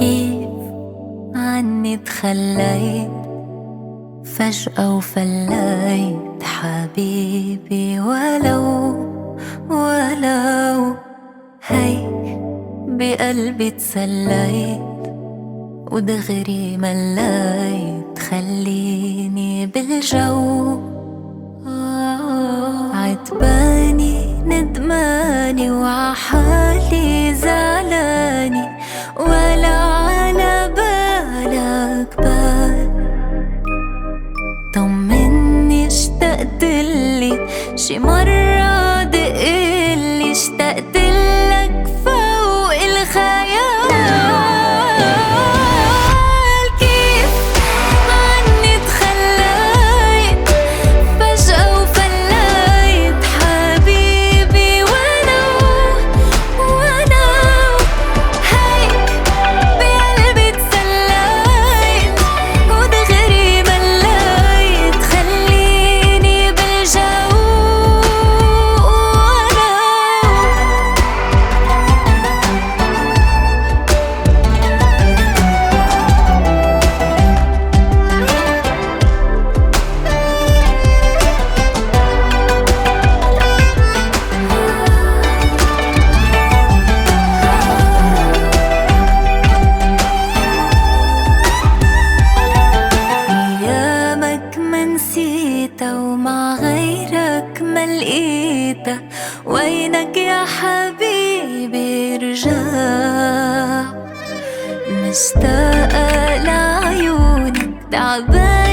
كيف عني تخليت فجأة وفليت حبيبي، ولو هيك بقلبي تسليت ودغري مليت، خليني بالجو عتباني ندماني وعحالي زعلاني، ولا على بالك بال طمني اشتقتلي شي مرة دقلي، اشتقتلك فوق الخيال. كيف عني تخليت فجأة وفليت حبيبي، ولو هيك بقلبي تسليت ودغري مليت، خليني بالجو أيامك ما نسيتها ومع غيرك ما لقيتها، وينك يا حبيبي رجع، مشتاقة لعيونك تعبانة